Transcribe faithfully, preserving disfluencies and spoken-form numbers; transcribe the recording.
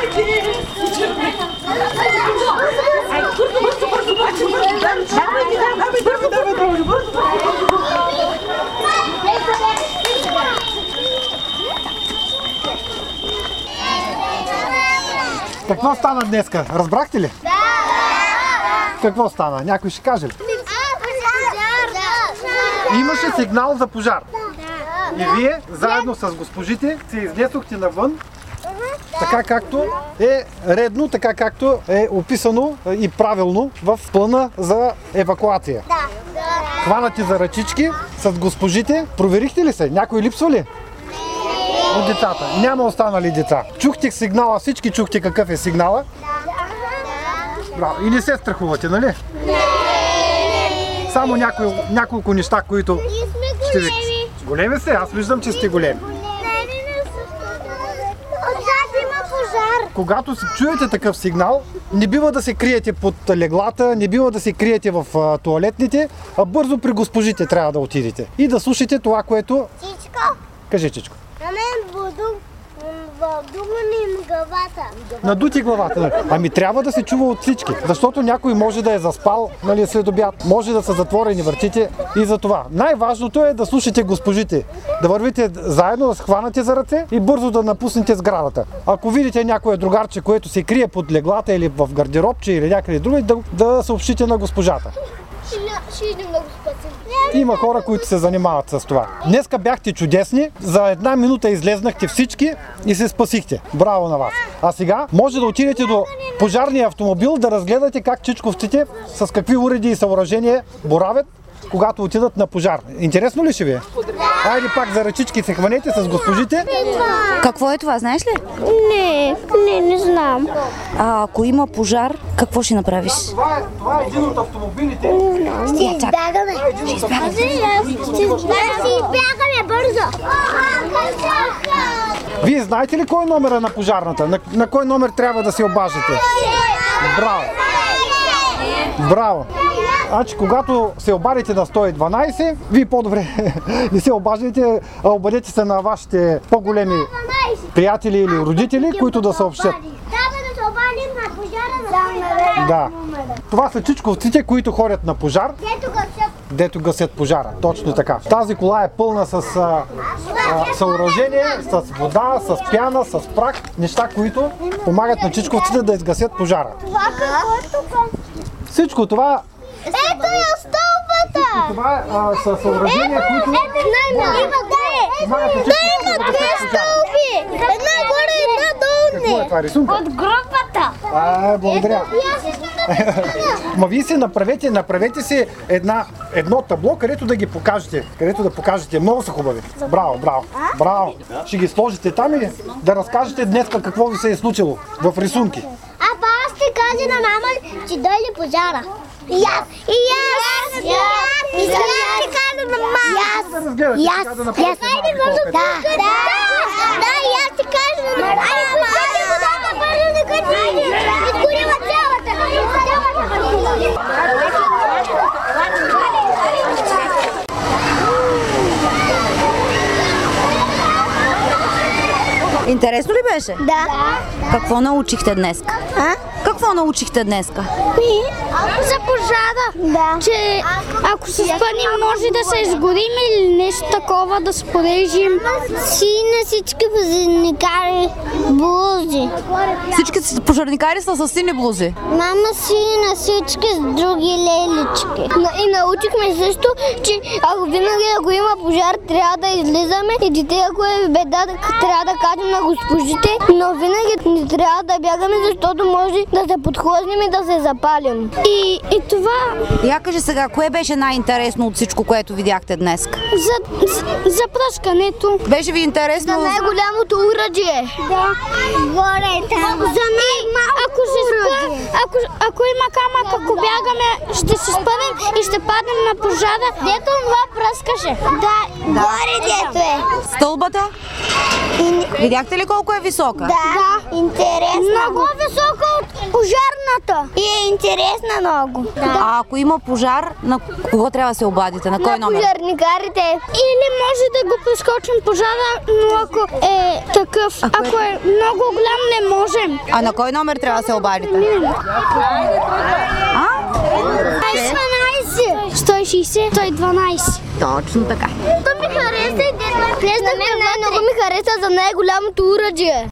Какво стана днеска? Разбрахте ли? Да! Какво стана? Някой ще каже ли? Имаше сигнал за пожар. И вие, заедно с госпожите, се изнесохте навън, така както е редно, така както е описано и правилно в плана за евакуация. Хванати за ръчички с госпожите. Проверихте ли се? Някой липсва ли? От децата. Няма останали деца. Чухте сигнала, всички чухте какъв е сигнала? Браво. И не се страхувате, нали? Само някои, няколко неща, които ще ви... Големи сте? Аз виждам, че сте големи. Когато чуете такъв сигнал, не бива да се криете под леглата, не бива да се криете в а, туалетните, а бързо при госпожите трябва да отидете. И да слушате това, което... Чичко! Кажи, Чичко. На мен буду... Вълдуване им главата. Надути главата. Нали? Ами трябва да се чува от всички, защото някой може да е заспал, нали, след обяд, може да са затворени вратите и за това. Най-важното е да слушате госпожите, да вървите заедно, да схванате за ръце и бързо да напуснете сградата. Ако видите някое другарче, което се крие под леглата или в гардеробче или някъде друго, да, да съобщите на госпожата. Ще идем да го спасим. Има хора, които се занимават с това. Днеска бяхте чудесни, за една минута излезнахте всички и се спасихте. Браво на вас! А сега може да отидете до пожарния автомобил да разгледате как чичковците с какви уреди и съоръжения боравят, когато отидат на пожар. Интересно ли ще ви е? Айде пак за ръчички се хванете с госпожите. Какво е това, знаеш ли? Не, не, не знам. А ако има пожар, какво ще направиш? Това е, това е един от автомобилите. Ще избягаме. Ще избягаме бързо. Вие знаете ли кой е номера на пожарната? На, на кой номер трябва да се обаждате? Браво! Браво! Значи, когато се обадите на сто и дванайсет, вие по-добре не се обаждайте, а обадете се на вашите по-големи приятели или родители, които да съобщат. Трябва да се обадим на пожара. Да. Това са чичковците, които ходят на пожар, Дето гасят. дето гасят пожара. Точно така. Тази кола е пълна с а, а, съоръжение, с вода, с пяна, с прах, неща, които помагат на чичковците да изгасят пожара. Това какво е тук? Всичко това, Ето е стълбата! това е а, са съоръжения, които Има помагат на чичковците да гасят пожара. стълби! Една горе, една Какво е долу. това? Рисунка? От групата! А, благодаря. Ма вие си направете, направете си една, едно табло, където да ги покажете. Където да покажете. Много са хубави. Браво, браво. Браво. Ще ги сложите там и да разкажете днес какво ви се е случило в рисунки. А па аз ще кажа на мама, че дойде пожара. И аз! И аз! И аз! И аз ще кажа на мама! И аз! Разгледате, И аз! сега да И направите аз! една Да! такова, където- Да! Да! И аз ще кажа на мама! Айде, пускайте водата, бързо да качи! Изгорила цялата! Интересно ли беше? Да! Какво научихте днес? А? Какво научихте днеска? За пожара. Да. Че ако се спънем, може да се изгорим или нещо такова, да се порежим. Си на всички пожарникари блузи. Всички пожарникари са с сини блузи. Мама си на всички с други лелички. И научихме също, че ако винаги ако има пожар, трябва да излизаме и дете, ако е беда, трябва да кажем на госпожите, но винаги не трябва да бягаме, защото може да се подхлъзнем и да се запалим. И, и това... Я кажи сега, кое беше най-интересно от всичко, което видяхте днес? За, за, за пръскането. Беше ви интересно? За най-голямото урадие. Да. Горе там. За най- ако се спа, ако, ако има камък, ако бягаме, ще се спънем и ще паднем на пожара. Дето това пръскаше. Да, да. Горе дето е. Стълбата? И... Видяхте ли колко е висока? Да. Да. Интересно. Много високо от пожарната и е интересна много. Да. А ако има пожар, на кого трябва да се обадите? На кой на номер? пожарникарите. Или може да го прескочим пожара, но ако е такъв, ако, ако е много голям, не можем. А на кой номер трябва да се обадите? А? дванайсет, сто и шейсет, сто и дванайсет. Точно така. То ми хареса и на мен най-много ми хареса за най-голямото ураджие.